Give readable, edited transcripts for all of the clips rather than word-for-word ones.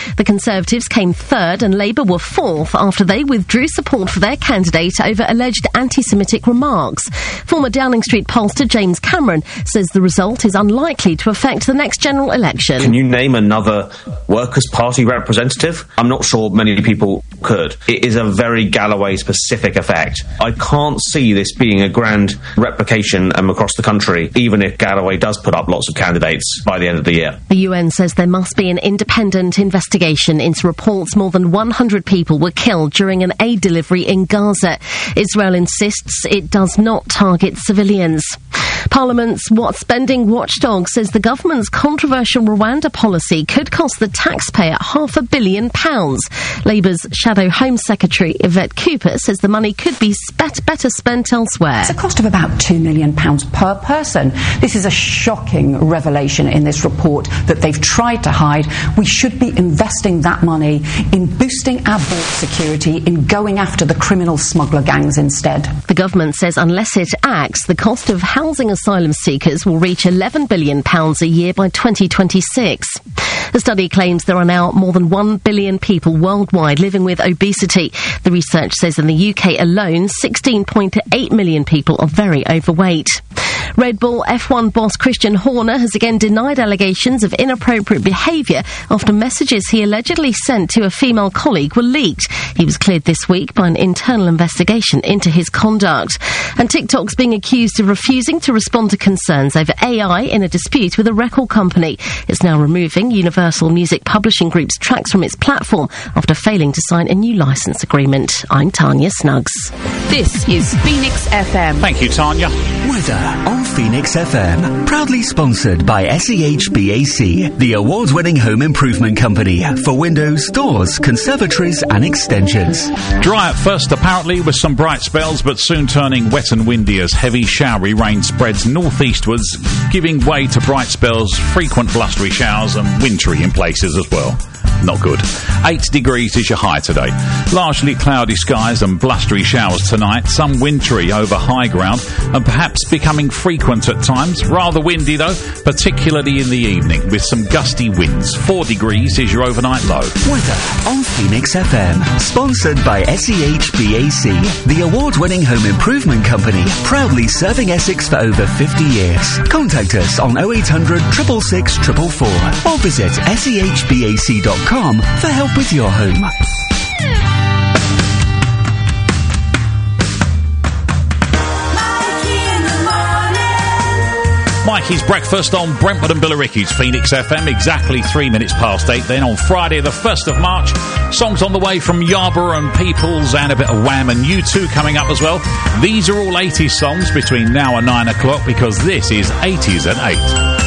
The Conservatives came third and Labour were fourth after they withdrew support for their candidate over alleged anti-Semitic remarks. Former Downing Street pollster James Cameron says the result is unlikely to affect the next general election. Can you name another Workers' Party representative? I'm not sure many people could. It is a very Galloway-specific effect. I can't see this being a grand replication across the country, even if Galloway does put up lots of candidates by the end of the year. The UN says there must be an independent investigation into reports more than 100 people were killed during an aid delivery in Gaza. Israel insists it does not target civilians. Parliament's What's Spending watchdog says the government's controversial Rwanda policy could cost the taxpayer £500 million. Labour's Shadow Home Secretary Yvette Cooper says the money could be better spent elsewhere. It's a cost of about £2 million per person. This is a shocking revelation in this report that they've tried to hide. We should be investing that money in boosting our border security, in going after the criminal smuggler gangs instead. The government says unless it acts, the cost of housing asylum seekers will reach £11 billion a year by 2026. The study claims there are now more than 1 billion people worldwide living with obesity. The research says in the UK alone, 16.8 million people are very overweight. Red Bull F1 boss Christian Horner has again denied allegations of inappropriate behaviour after messages he allegedly sent to a female colleague were leaked. He was cleared this week by an internal investigation into his conduct. And TikTok's being accused of refusing to respond to concerns over AI in a dispute with a record company. It's now removing Universal Music Publishing Group's tracks from its platform after failing to sign a new licence agreement. I'm Tanya Snuggs. This is Phoenix FM. Thank you, Tanya. Weather on Phoenix FM. Proudly sponsored by SEHBAC, the award-winning home improvement company for windows, doors, conservatories and extensions. Dry at first, apparently, with some bright spells, but soon turning wet and windy as heavy showery rain spreads northeastwards, giving way to bright spells, frequent blustery showers and wintry in places as well. Not good. 8 degrees is your high today. Largely cloudy skies and blustery showers tonight. Some wintry over high ground and perhaps becoming frequent at times. Rather windy though, particularly in the evening with some gusty winds. 4 degrees is your overnight low. Weather on Phoenix FM. Sponsored by SEHBAC, the award-winning home improvement company, proudly serving Essex for over 50 years. Contact us on 0800 666 444 or visit sehbac.com for help with your home. Mikey's breakfast on Brentwood and Billericay's Phoenix FM, exactly 3 minutes past 8. Then on Friday the 1st of March, songs on the way from Yarborough and Peoples and a bit of Wham and U2 coming up as well. These are all 80s songs between now and 9 o'clock because this is 80s at 8.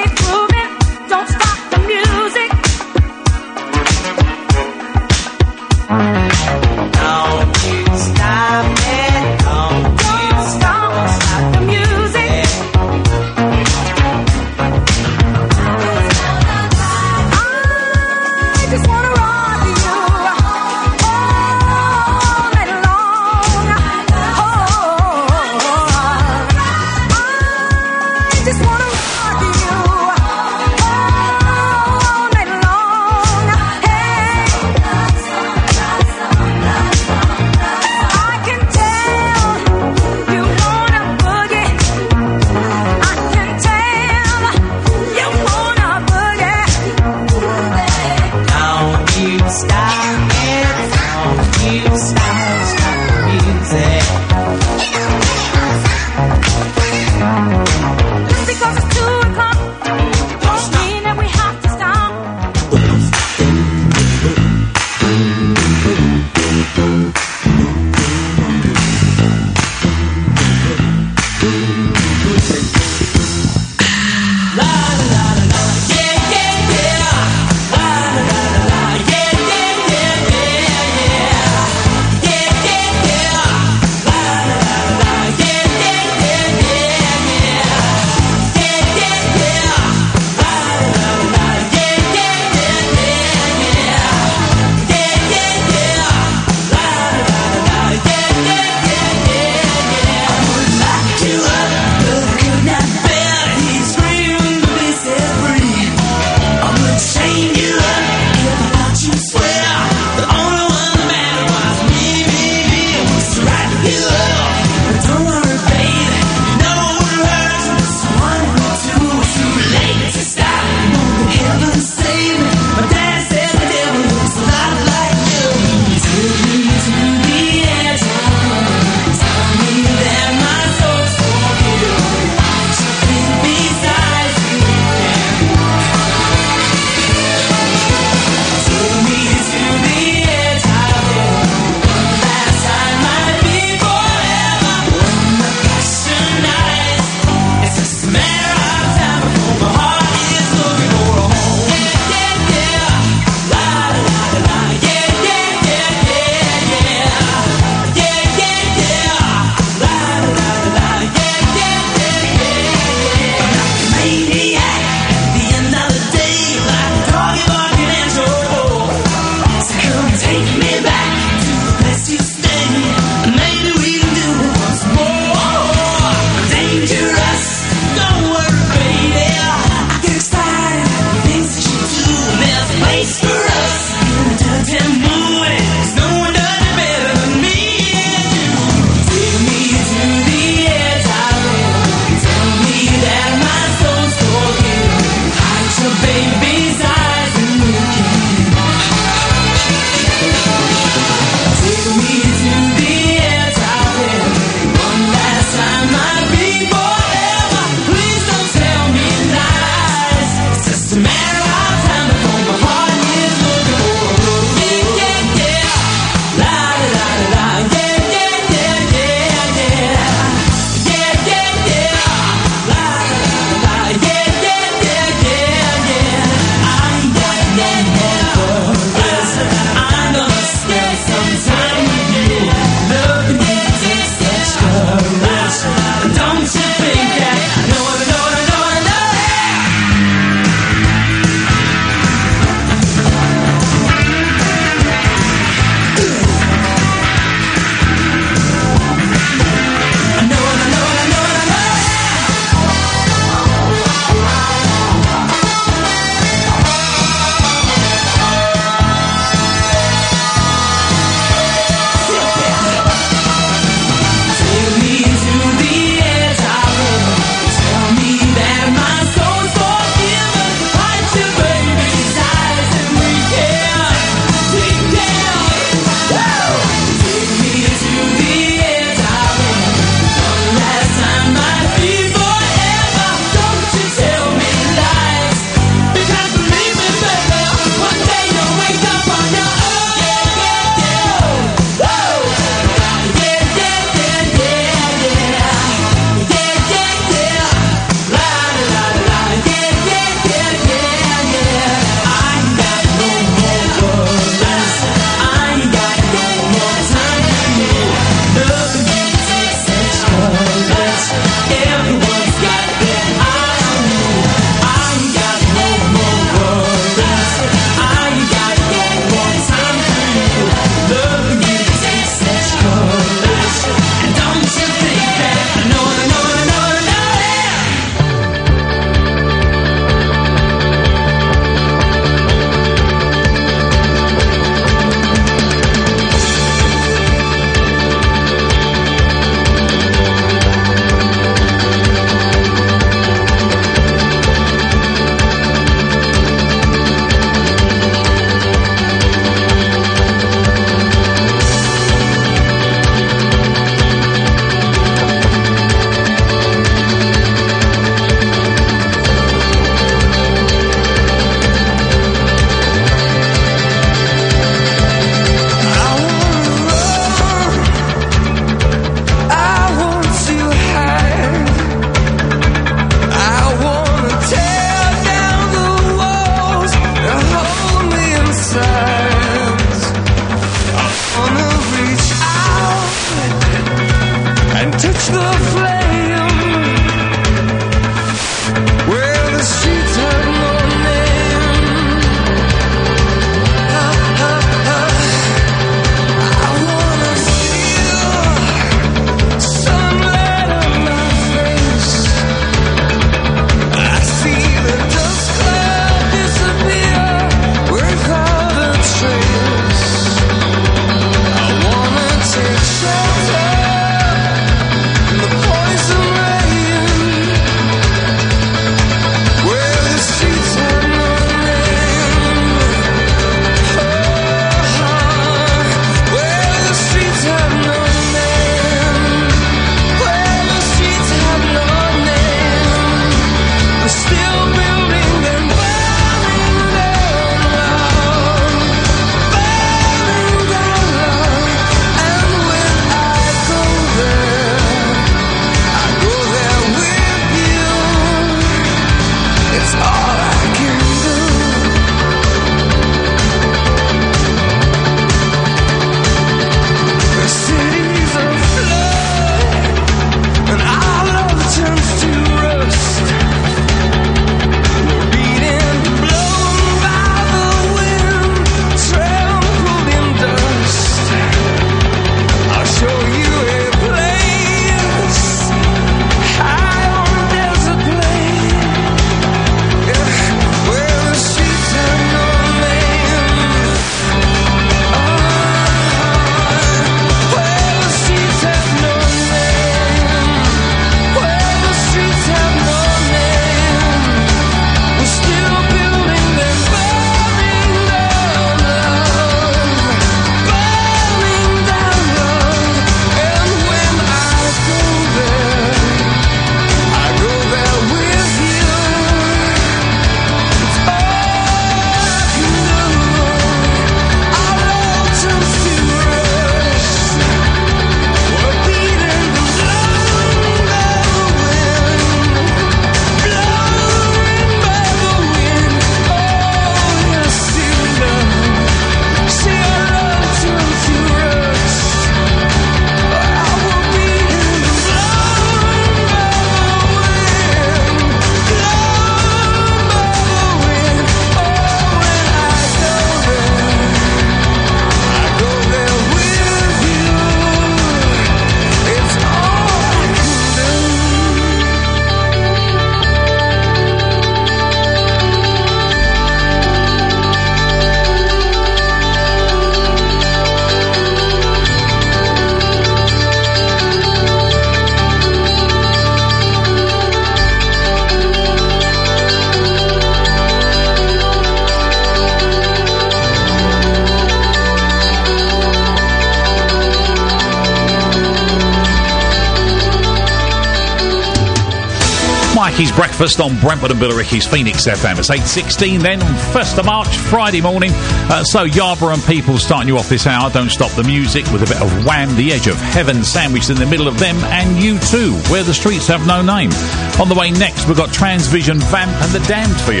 Billericay's breakfast on Brentwood and Billericay's Phoenix FM. It's 8:16 then on 1st of March, Friday morning. So Yarborough and people starting you off this hour. Don't stop the music with a bit of Wham, The Edge of Heaven sandwiched in the middle of them, and U2, Where the Streets Have No Name. On the way next, we've got Transvision, Vamp and The Damned for you.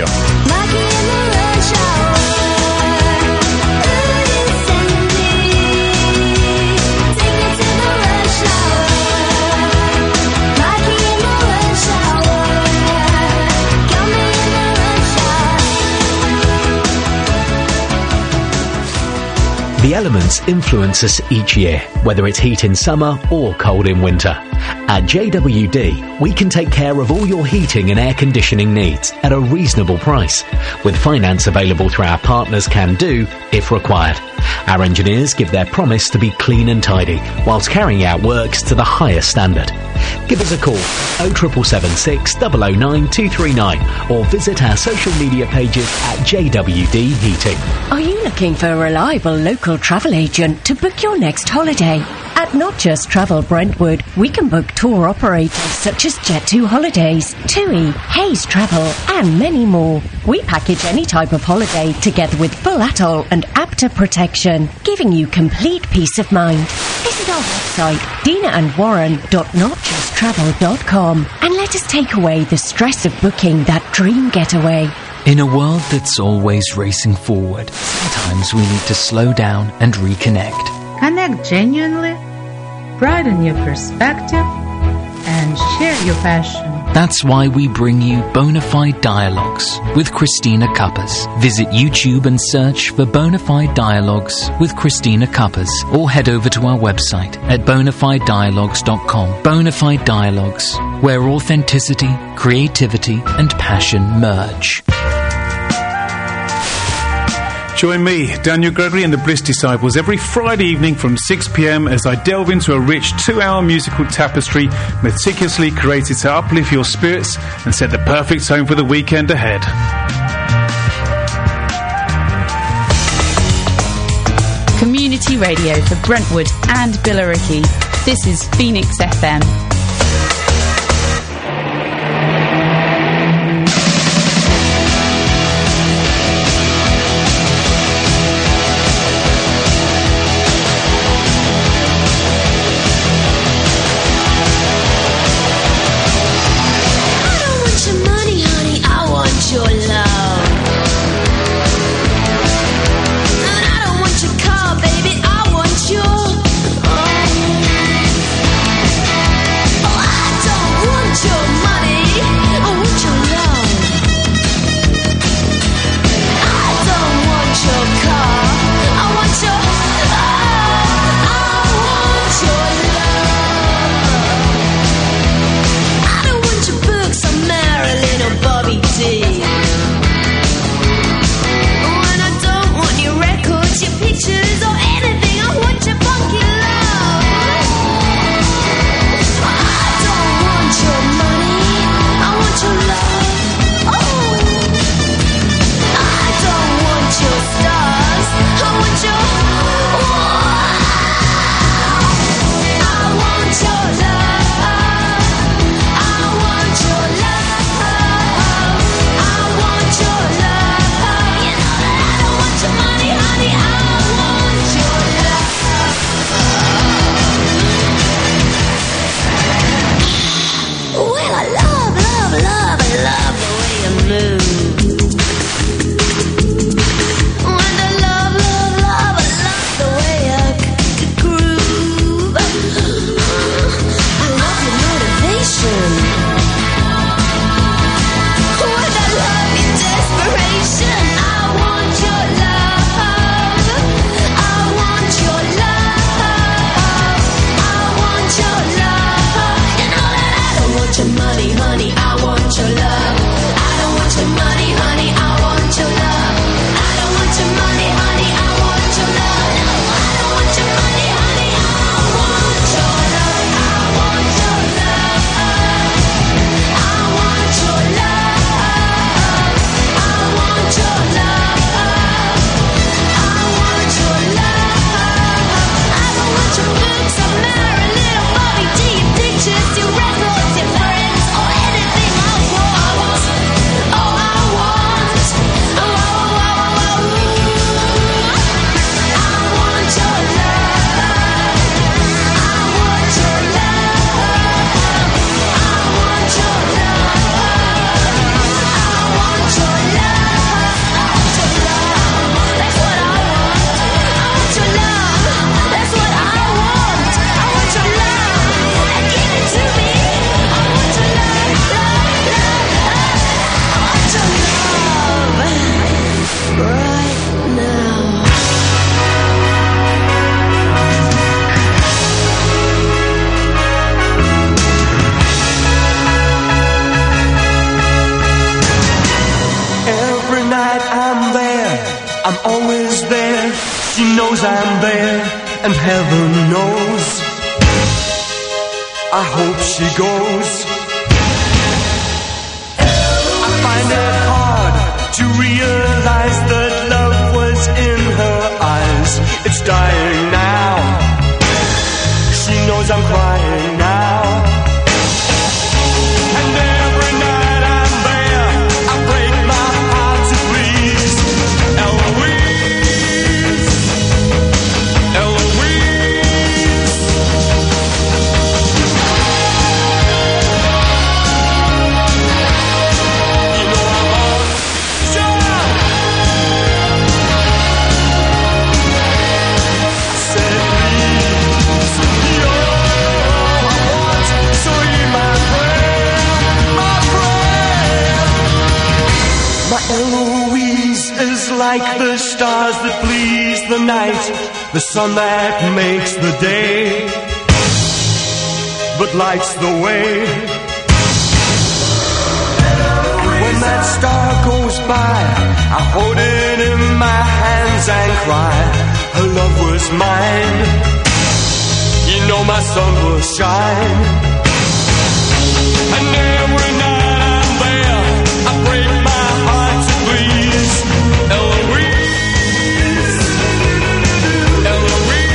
The elements influence us each year, whether it's heat in summer or cold in winter. At JWD, we can take care of all your heating and air conditioning needs at a reasonable price, with finance available through our partners Can Do if required. Our engineers give their promise to be clean and tidy, whilst carrying out works to the highest standard. Give us a call, 07776 009 239, or visit our social media pages at JWD Heating. Are you looking for a reliable local travel agent to book your next holiday? At Not Just Travel Brentwood, we can book tour operators such as Jet2 Holidays, TUI, Hayes Travel, and many more. We package any type of holiday together with full atoll and APTA protection, giving you complete peace of mind. Visit our website, dinaandwarren.notjusttravel.com, and let us take away the stress of booking that dream getaway. In a world that's always racing forward, sometimes we need to slow down and reconnect. Connect genuinely, broaden your perspective, and share your passion. That's why we bring you Bonafide Dialogues with Christina Cuppers. Visit YouTube and search for Bonafide Dialogues with Christina Cuppers, or head over to our website at bonafidedialogues.com. Bonafide Dialogues, where authenticity, creativity, and passion merge. Join me, Daniel Gregory, and the Bliss Disciples every Friday evening from 6 p.m. as I delve into a rich 2-hour musical tapestry meticulously created to uplift your spirits and set the perfect tone for the weekend ahead. Community radio for Brentwood and Billericay. This is Phoenix FM. She knows I'm there, and heaven knows I hope she goes. I find it hard to realize that love was in her eyes. It's dying now. She knows I'm crying now. And every night I'm there, I break my heart to please Eloise. Eloise. You know I'm on. Shut up! I said please, you're all I want, so hear my prayer, my prayer. My Eloise is like the stars that please the night, the sun that makes the day, but lights the way. When that star goes by, I hold it in my hands and cry, her love was mine. You know my sun will shine. And every night I'm there, I break my heart to please Eloise. Eloise.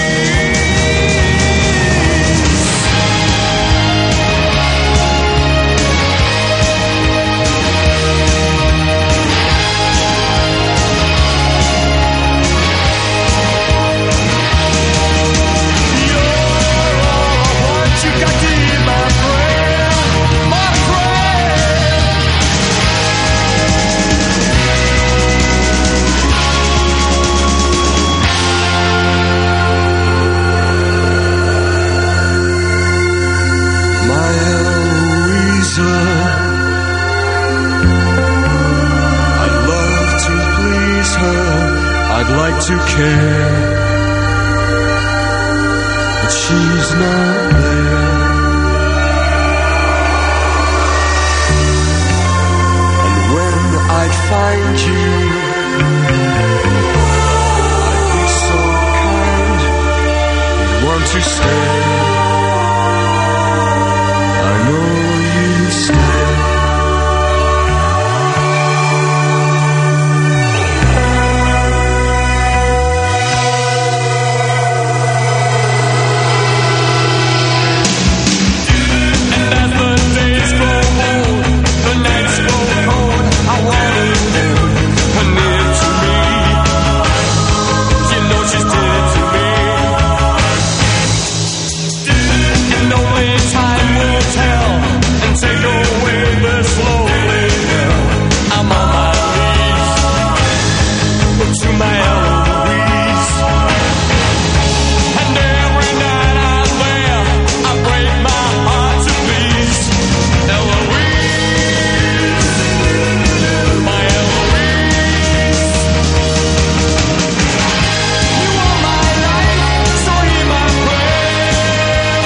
You're all I want, you got to hear my prayer, my prayer. My Eloisa, I'd love to please her, I'd like to care, but she's not there. And when I'd find you, I'd be so kind, you'd want to stay. I know you'd stay. And as the days grow old, the nights grow cold, I wanted her near to me. You know she's dear to me. And only time will tell and take away this lonely hell. I'm on my knees to my Eloise. And every night I'm there, I break my heart to please Eloise. My Eloise. You are my life, so hear my prayer.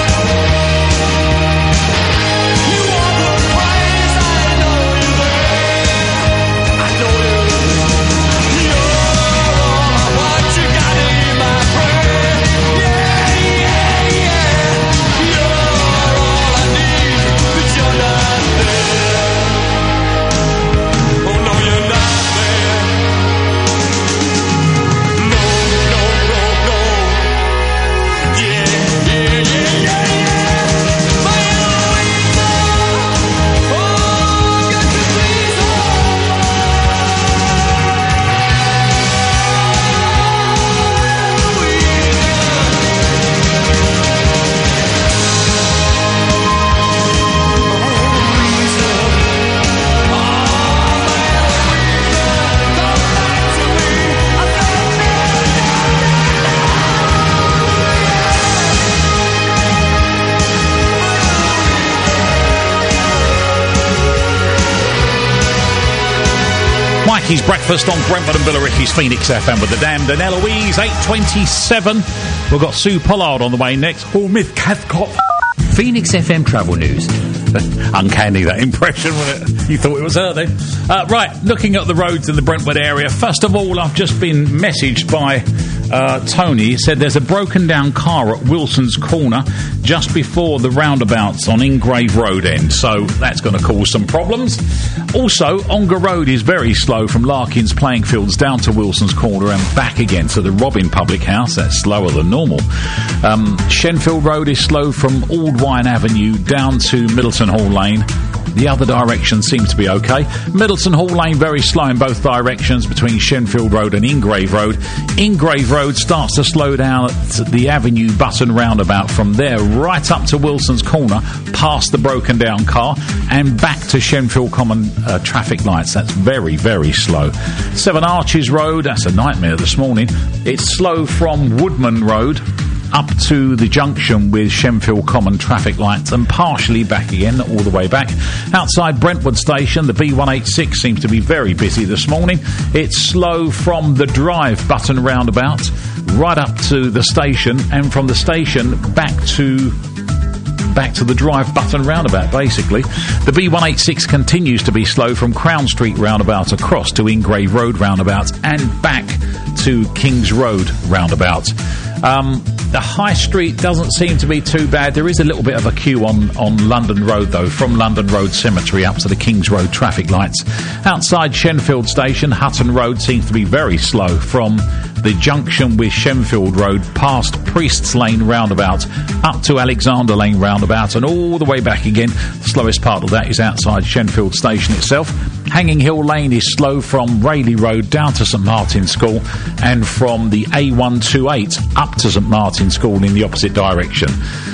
You are the prize, I know you're there. I know you're there. You're all I want, you gotta hear my prayer. Yeah, yeah, yeah. You're all I need, but you're not there. Oh no, you're not there. No, no, no, no. Yeah, yeah, yeah, yeah, yeah. My Eloisa. Oh, got to please her. Mikey's Breakfast on Brentford and Billericay's Phoenix FM with the Damned and Eloise, 8:27. We've got Sue Pollard on the way next. Oh, Myth Cathcart. Phoenix FM travel news. Uncanny, that impression, wasn't it? You thought it was her then. Right, looking at the roads in the Brentwood area. First of all, I've just been messaged by Tony said there's a broken down car at Wilson's Corner just before the roundabouts on Ingrave Road end, so that's going to cause some problems. Also, Ongar Road is very slow from Larkins Playing Fields down to Wilson's Corner and back again to the Robin Public House. That's slower than normal. Shenfield Road is slow from Aldwine Avenue down to Middleton Hall Lane. The other direction seems to be okay. Middleton Hall Lane very slow in both directions between Shenfield Road and Ingrave Road. Ingrave Road starts to slow down at the Avenue Button roundabout. From there right up to Wilson's Corner, past the broken down car and back to Shenfield Common traffic lights. That's very, very slow. Seven Arches Road, that's a nightmare this morning. It's slow from Woodman Road up to the junction with Shenfield Common traffic lights and partially back again, all the way back. Outside Brentwood Station, the B186 seems to be very busy this morning. It's slow from the Drive Button roundabout right up to the station, and from the station back to the Drive Button roundabout, basically. The B186 continues to be slow from Crown Street roundabout across to Ingrave Road roundabout and back to Kings Road roundabout. The High Street doesn't seem to be too bad. There is a little bit of a queue on London Road, though, from London Road Cemetery up to the Kings Road traffic lights. Outside Shenfield Station, Hutton Road seems to be very slow from the junction with Shenfield Road past Priest's Lane roundabout up to Alexander Lane roundabout and all the way back again. The slowest part of that is outside Shenfield Station itself. Hanging Hill Lane is slow from Rayleigh Road down to St Martin's School and from the A128 up to St Martin's School in the opposite direction.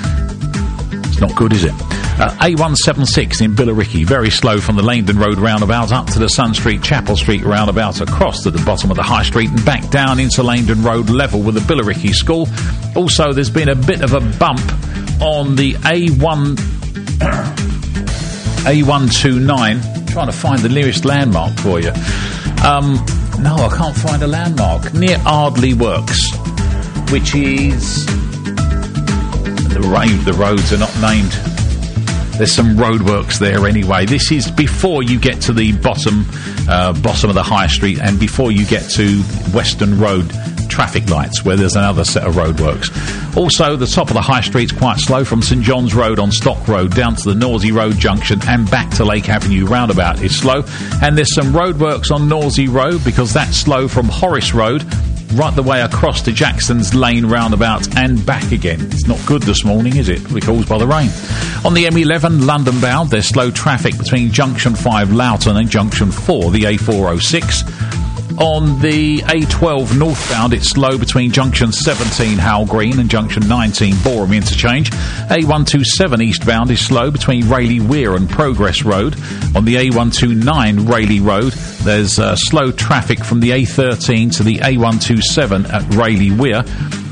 It's not good, is it? A176 in Billericay, very slow from the Langdon Road roundabout up to the Sun Street, Chapel Street roundabout, across to the bottom of the High Street and back down into Langdon Road level with the Billericay School. Also, there's been a bit of a bump on the A129. Trying to find the nearest landmark for you. No, I can't find a landmark. Near Ardley Works, which is... The roads are not named. There's some roadworks there anyway. This is before you get to the bottom of the High Street and before you get to Western Road traffic lights, where there's another set of roadworks. Also, the top of the High Street's quite slow from St John's Road on Stock Road down to the Norsey Road junction and back to Lake Avenue roundabout is slow. And there's some roadworks on Norsey Road because that's slow from Horace Road right the way across to Jackson's Lane roundabout and back again. It's not good this morning, is it? Caused by the rain. On the M11 London bound, there's slow traffic between Junction 5 Loughton and Junction 4, the A406. On the A12 northbound, it's slow between Junction 17 Howell Green and Junction 19 Boreham Interchange. A127 eastbound is slow between Rayleigh Weir and Progress Road. On the A129 Rayleigh Road, there's slow traffic from the A13 to the A127 at Rayleigh Weir.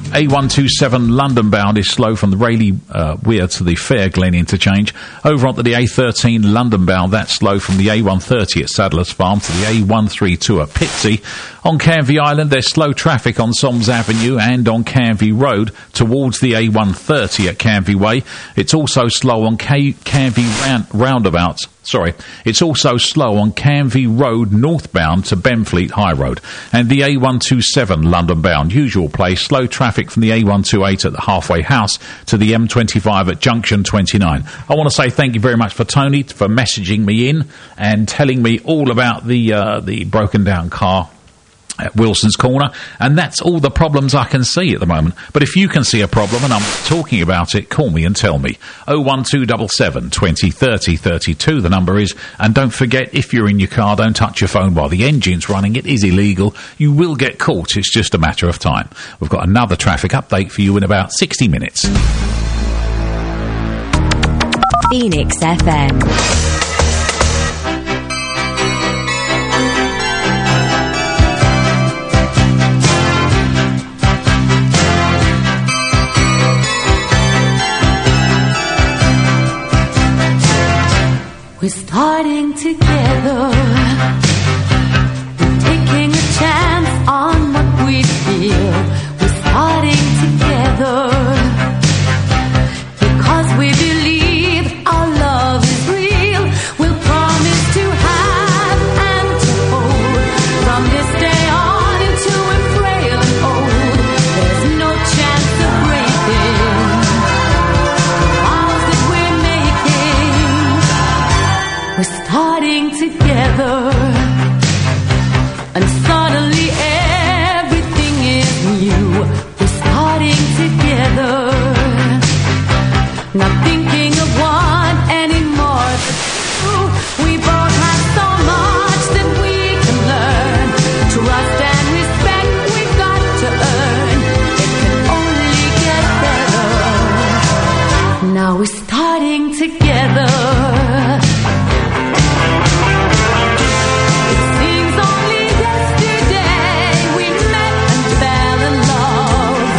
A127 London bound is slow from the Rayleigh Weir to the Fair Glen interchange. Over onto the A13 London bound, that's slow from the A130 at Sadler's Farm to the A132 at Pitsea. On Canvey Island, there's slow traffic on Soms Avenue and on Canvey Road towards the A130 at Canvey Way. It's also slow on Canvey roundabouts. It's also slow on Canvey Road northbound to Benfleet High Road. And the A127 London bound, usual place, slow traffic from the A128 at the Halfway House to the M25 at Junction 29. I want to say thank you very much for Tony for messaging me in and telling me all about the broken down car at Wilson's Corner, and that's all the problems I can see at the moment. But if you can see a problem and I'm talking about it, call me and tell me. 01277 20 30 32 the number is. And don't forget, if you're in your car, don't touch your phone while the engine's running. It is illegal. You will get caught. It's just a matter of time. We've got another traffic update for you in about 60 minutes. Phoenix FM. We're starting together. We're taking a chance on what we feel. We're starting together because we believe our love is real. We'll promise to have and to hold from this day on until we're frail and old. together. And suddenly everything is new. We're starting together. Not thinking of one anymore. We both have so much that we can learn. Trust and respect we've got to earn. It can only get better. Now we're starting together. It seems only yesterday we met and fell in love.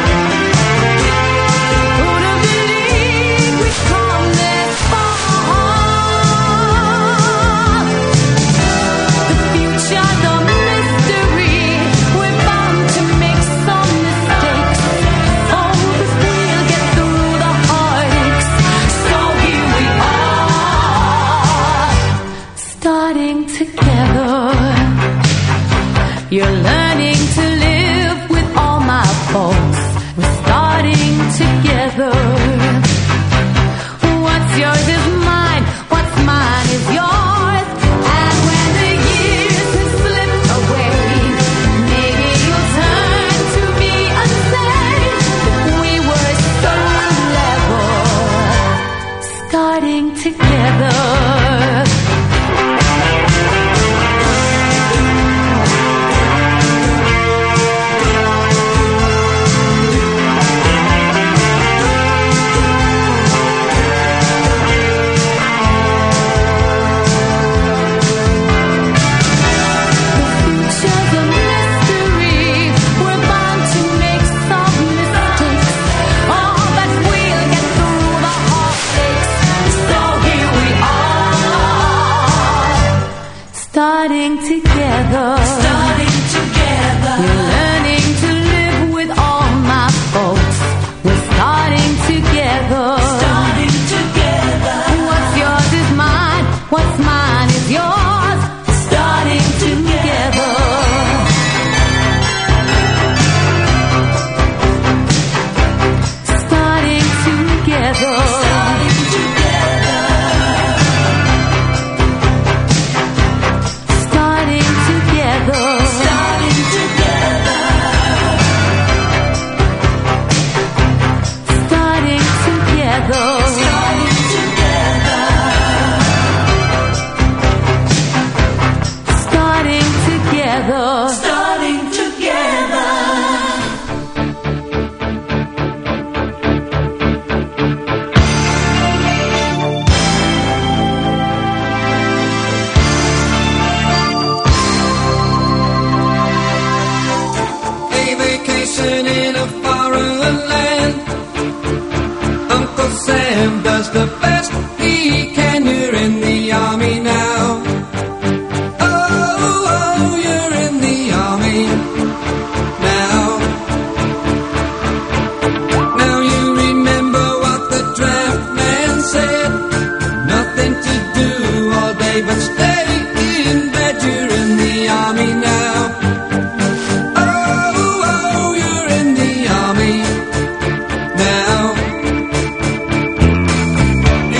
Who'd have believed we'd come this far? The future's a mystery. We're bound to make some mistakes. Oh, but we'll get through the heartaches. So here we are, starting together. You're learning to live with all my faults. We're starting together. What's yours is mine, what's mine is yours. And when the years have slipped away, maybe you'll turn to me and say we were so level, starting together. Future's a mystery. We're bound to make some mistakes. Oh, but we'll get through the heartaches. So here we are, starting together. Starting together. You're learning to live with all my faults. We're starting together. Starting together. What's yours is mine. What's mine is yours. Starting together. Starting together. Starting together. Starting together. Starting together. Starting together. Starting together. Starting together. Starting together. A vacation in a foreign land. Uncle Sam does the best he can. You're in the army now. Oh, you're in the army now. Now you remember what the draft man said. Nothing to do all day but stay in bed. You're in the army now. Oh, you're in the army now.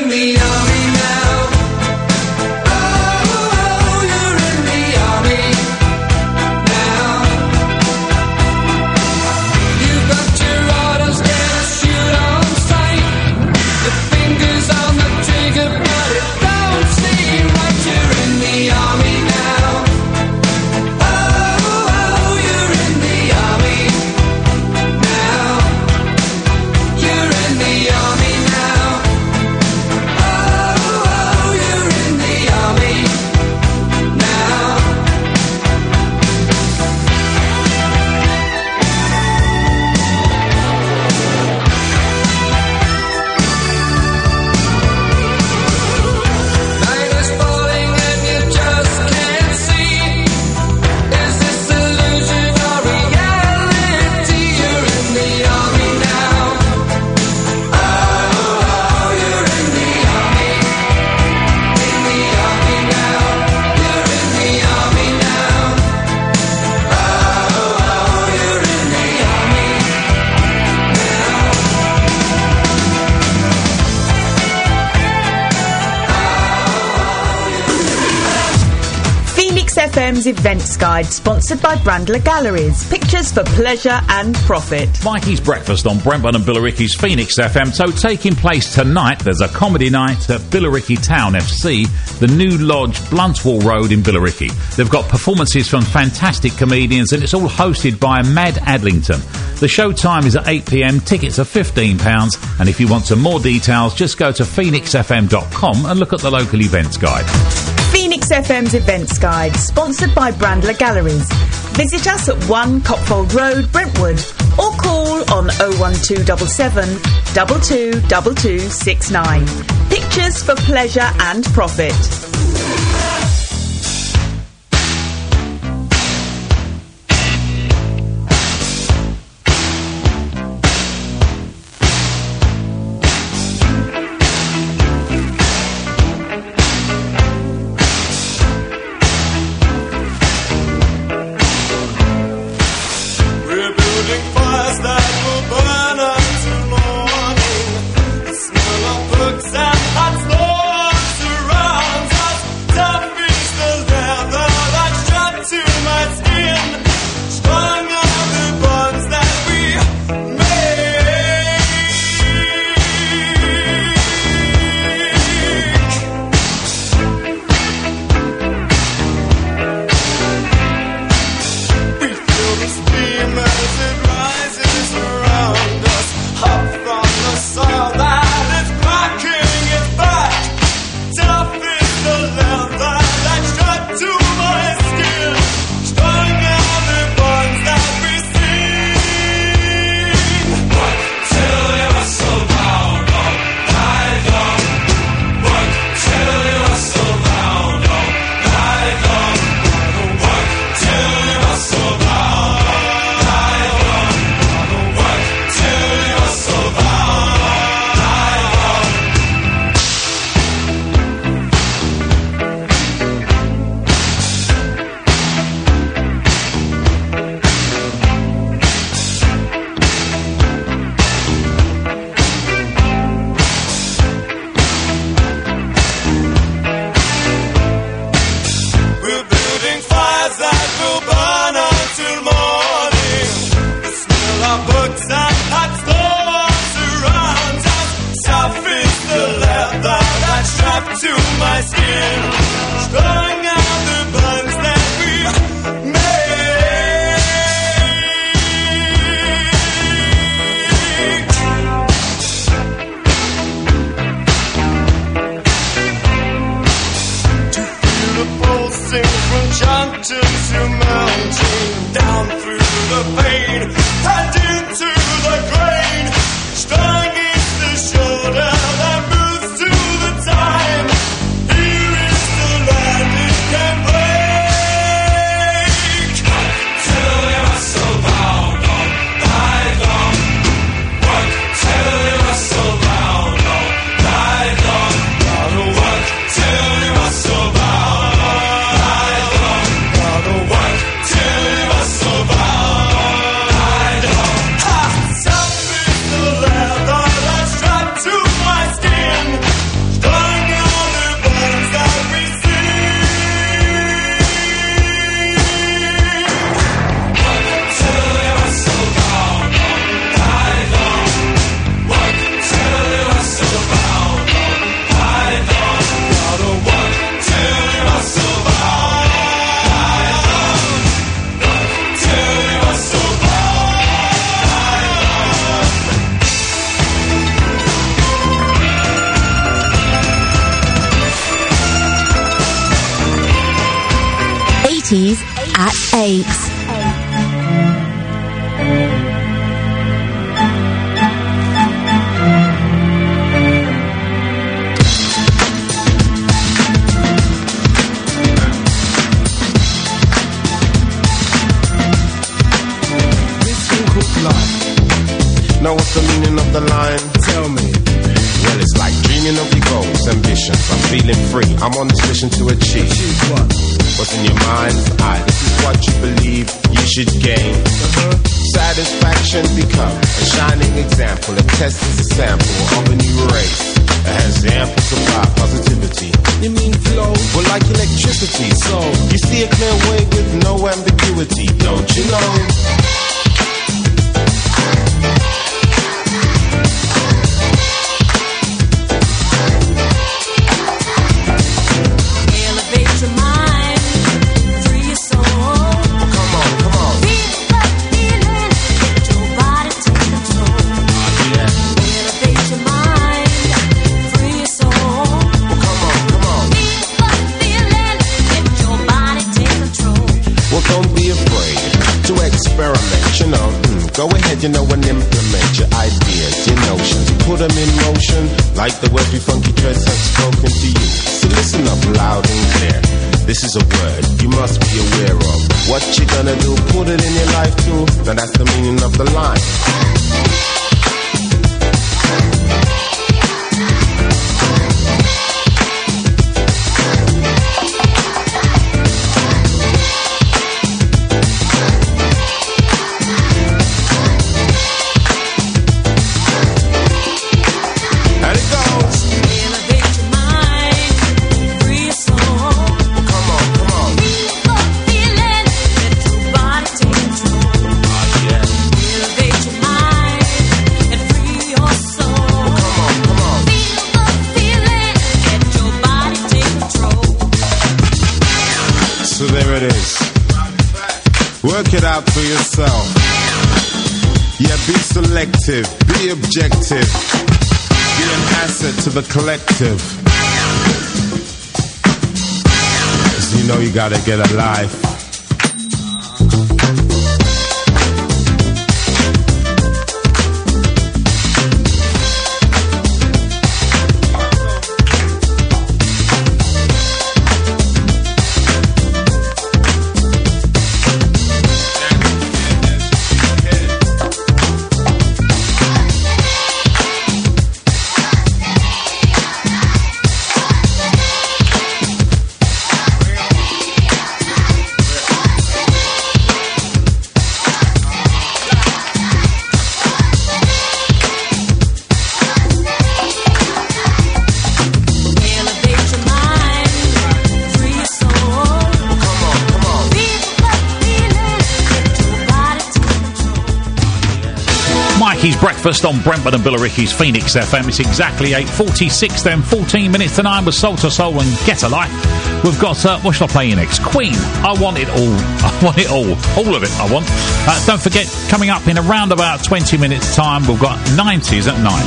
the army now. Oh, you're in the army now. You've got your orders, get a shoot on sight. Your fingers on the trigger, but it don't seem right. You're in the army now. Oh, you're in the army now. You're in the army now. Oh, you're in the army now. Night is falling and you just can't see. Is this illusion or reality? You're in the army now. Oh, you're in the army. In the army now. You're in the army now. Oh, you're in the army Phoenix FM's Events Guide, sponsored by Brandler Galleries. Pictures for pleasure and profit. Mikey's Breakfast on Brentford and Billericay's Phoenix FM. So taking place tonight, there's a comedy night at Billericay Town FC, the new lodge, Bluntswall Road in Billericay. They've got performances from fantastic comedians and it's all hosted by Mad Adlington. The show time is at 8 p.m, tickets are £15, and if you want some more details, just go to phoenixfm.com and look at the local events guide. Phoenix FM's Events Guide, sponsored by Brandler Galleries. Visit us at 1 Copfold Road, Brentwood, or call on 01277 222269. Pictures for pleasure and profit. We're building fires that will burn until morning. The smell of books and hot thoughts surrounds 80s at 8. Know what's the meaning of the line? Tell me. Well, it's like dreaming of your goals, ambitions. I'm feeling free. I'm on this mission to achieve. What? What's in your mind's eye? This is what you believe you should gain. Satisfaction become a shining example. A test is a sample of a new race that has ample supply positivity. You mean flow? Well, like electricity. So you see a clear way with no ambiguity, don't you know? Go ahead, and implement your ideas, your notions. Put them in motion, like the words we funky dreads have spoken to you. So listen up loud and clear. This is a word you must be aware of. What you gonna do, put it in your life too. Now that's the meaning of the line. Work it out for yourself. Yeah, be selective, be objective, be an asset to the collective. 'Cause you know you gotta get a life. Breakfast on Brentford and Billericay's Phoenix FM. It's exactly 8:46 then, 14 minutes to 9 with Soul to Soul and Get a Life. We've got, what shall I play you next? Queen, I Want It All. I want it all of it I want. Don't forget, coming up in around about 20 minutes time, we've got 90s at 9.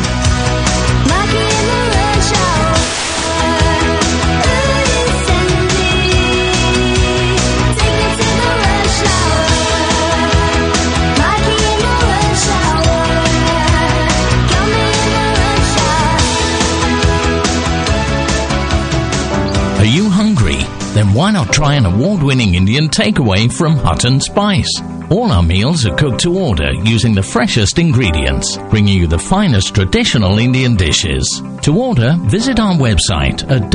Are you hungry? Then why not try an award-winning Indian takeaway from Hut and Spice? All our meals are cooked to order using the freshest ingredients, bringing you the finest traditional Indian dishes. To order, visit our website at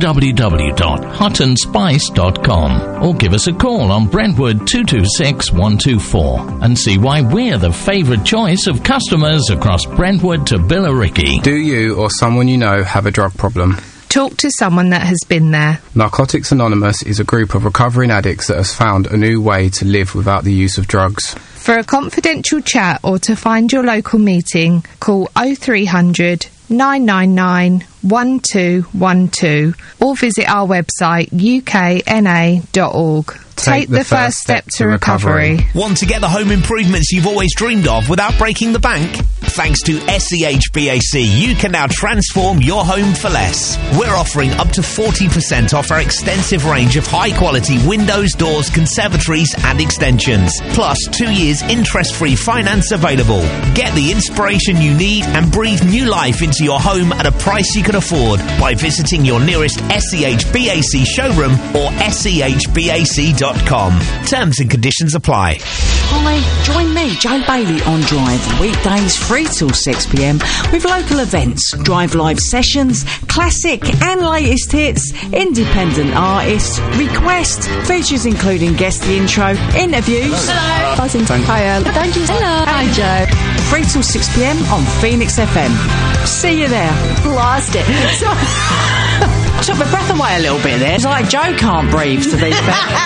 www.hutandspice.com or give us a call on Brentwood 226 124 and see why we're the favourite choice of customers across Brentwood to Billericay. Do you or someone you know have a drug problem? Talk to someone that has been there. Narcotics Anonymous is a group of recovering addicts that has found a new way to live without the use of drugs. For a confidential chat or to find your local meeting, call 0300 999 1212 or visit our website ukna.org. Take the first step to recovery. Want to get the home improvements you've always dreamed of without breaking the bank? Thanks to SEHBAC, you can now transform your home for less. We're offering up to 40% off our extensive range of high-quality windows, doors, conservatories and extensions. Plus 2 years interest-free finance available. Get the inspiration you need and breathe new life into your home at a price you can afford by visiting your nearest SEHBAC showroom or SEHBAC.com. Terms and conditions apply. Hi, join me, Joe Bailey, on Drive, weekdays 3 till 6 p.m. with local events, Drive Live sessions, classic and latest hits, independent artists, request, features including guest the intro, interviews. Hello. Buzzing. Hiya. Thank you. Hello. Hey Joe. 3 till 6 p.m. on Phoenix FM. See you there. Lost it. Took my breath away a little bit there. It's like Joe can't breathe to these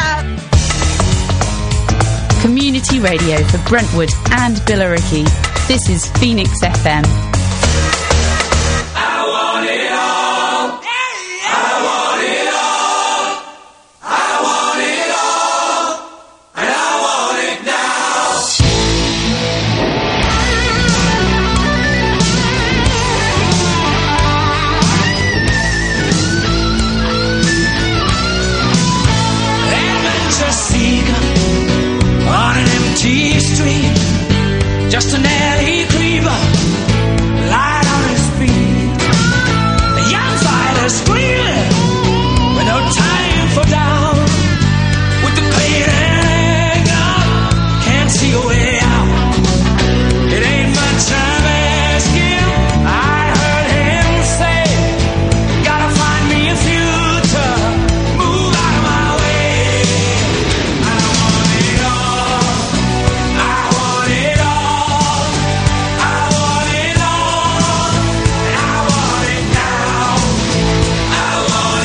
Community radio for Brentwood and Billericay. This is Phoenix FM. I want it all. I want it all. I want it all. And I want it now. Adventure seeker on an empty street, just an alley creeper, light on his feet. A young fighter screaming with no time for doubt. With the pain and anger, can't see a way out. It ain't much I'm asking. I heard him say, gotta find me a future, move out of my way. I want it all. I want it all. I want it all. And I want it now. I want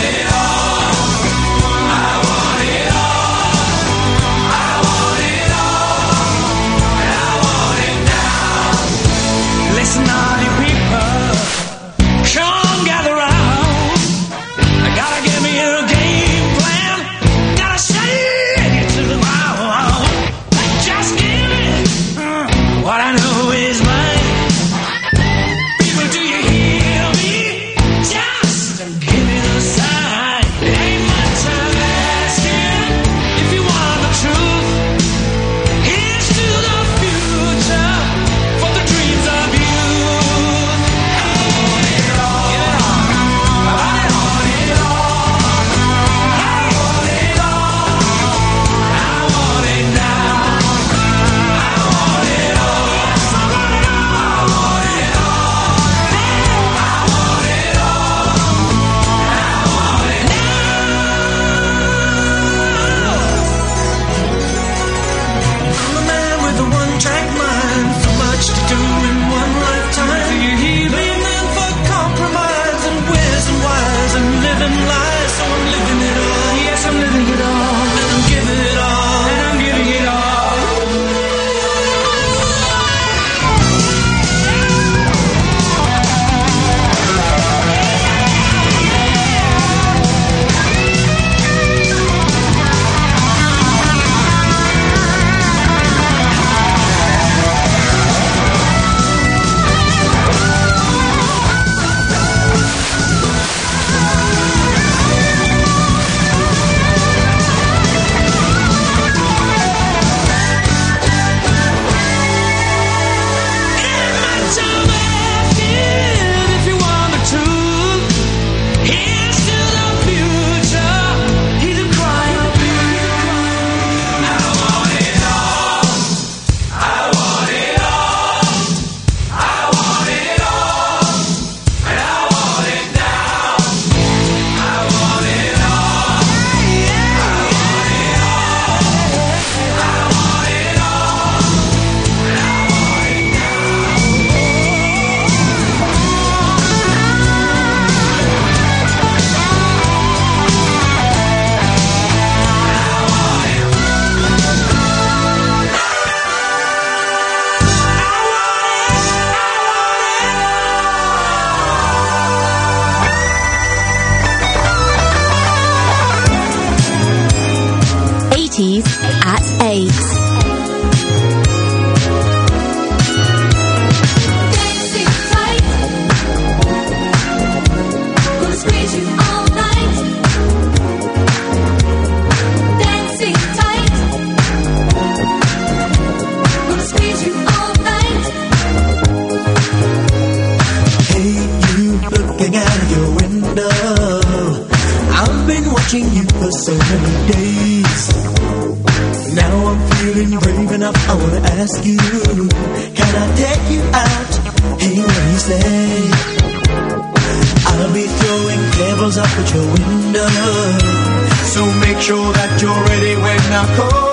window. I've been watching you for so many days. Now I'm feeling brave enough, I wanna ask you, can I take you out? Hey, what do you say? I'll be throwing pebbles up at your window, so make sure that you're ready when I call.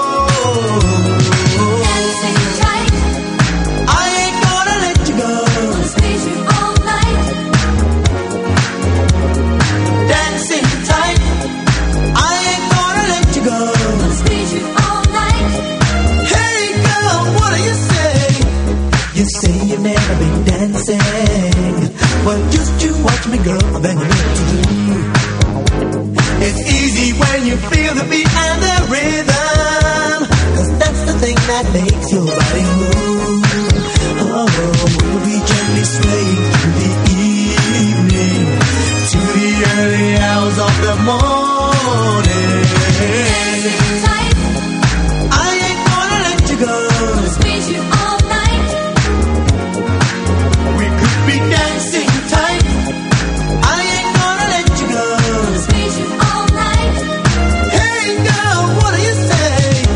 Dancing tight, I ain't gonna let you go. Gonna squeeze you all night. Dancing tight, I ain't gonna let you go. Gonna squeeze you all night. Hey girl, what do you say? You say you've never been dancing. Well, just you watch me, girl, then you know what to do. It's easy when you feel the beat and the rhythm, 'cause that's the thing that makes your body move. Oh, we'll be gently swaying through the evening to the early hours of the morning. Dancing tight, I ain't gonna let you go. Gonna squeeze you all night. We could be dancing tight. I ain't gonna let you go. Gonna squeeze you all night. Hey girl, what do you say?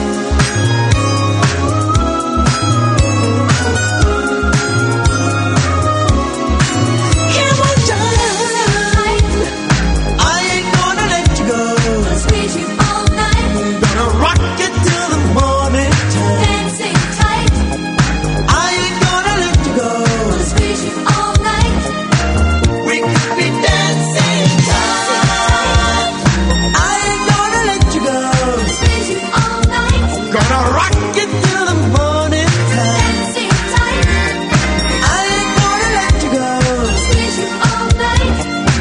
Come on, darling. I ain't gonna let you go. Gonna squeeze you all night. Gonna rock you till the morning time. Dancing tight. I ain't gonna let you go. Gonna squeeze you all night. We could be dancing tight. I ain't gonna let you go. Gonna squeeze you all night. Gonna rock you till the morning time. Dancing tight. I ain't gonna let you go. Gonna squeeze you all night.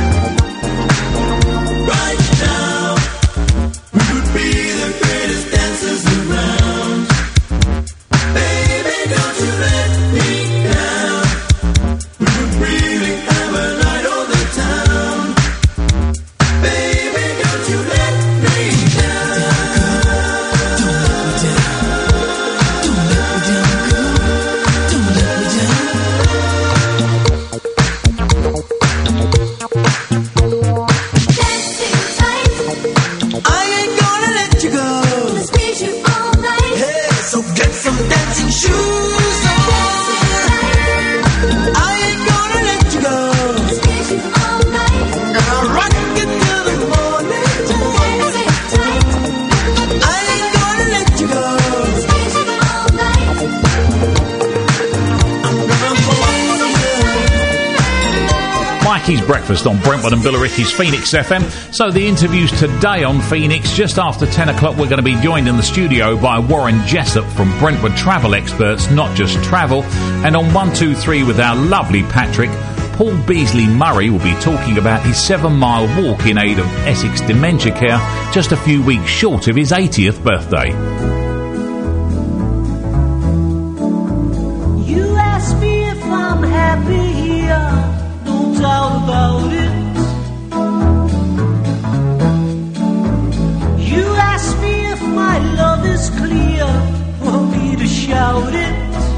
Right now, we could be the greatest dancers around. Baby, don't you let me down. We could really have a night on the town. Baby, don't you let me down. Don't let me down. Don't let me down, girl. Don't let me down. Dancing tight, I ain't gonna let you go. Gonna squeeze you all night. Hey, so get some dancing shoes on. I ain't gonna let you go. Gonna squeeze you all night. Gonna rock you till the morning time. Dancing tight, I ain't gonna let you go. Gonna squeeze you all night. I'm gonna hold you. Mikey's Breakfast on Brentwood and Billericay's Phoenix FM. So the interviews today on Phoenix, just after 10 o'clock, we're going to be joined in the studio by Warren Jessup from Brentwood Travel Experts, Not Just Travel. And on 123 with our lovely Patrick, Paul Beasley Murray will be talking about his 7-mile walk in aid of Essex Dementia Care, just a few weeks short of his 80th birthday. You ask me if I'm happy here, no doubt about it. You ask me if my love is clear, want me to shout it.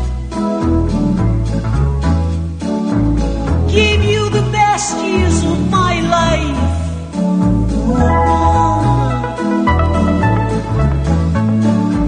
Give you the best years of my life.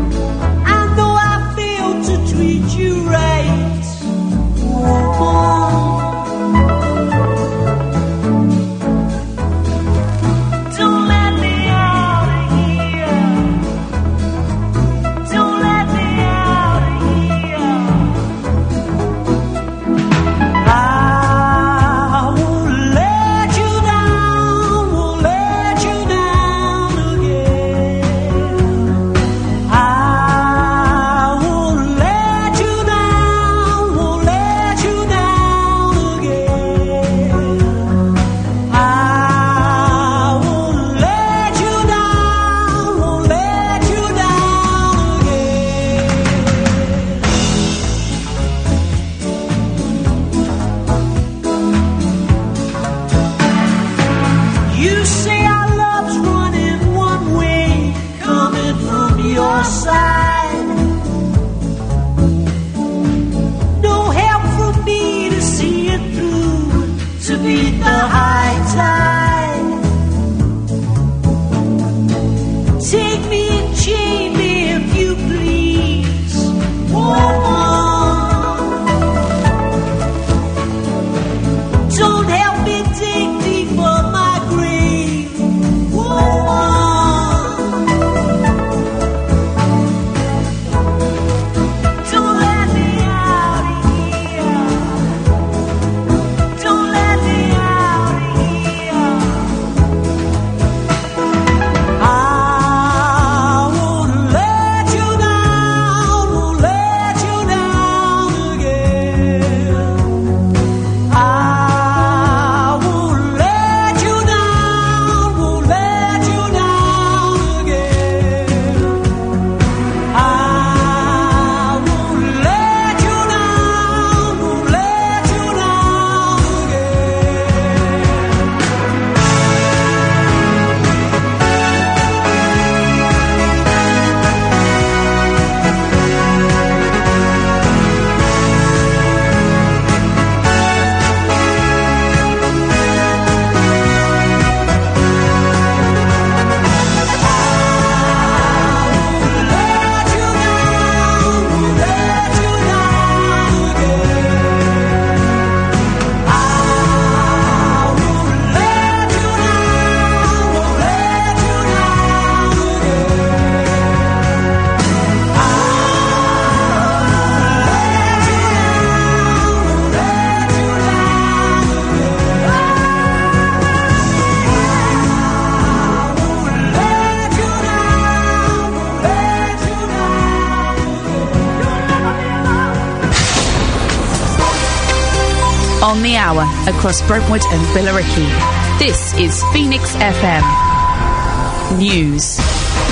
on the hour across Brentwood and Billericay. This is Phoenix FM News.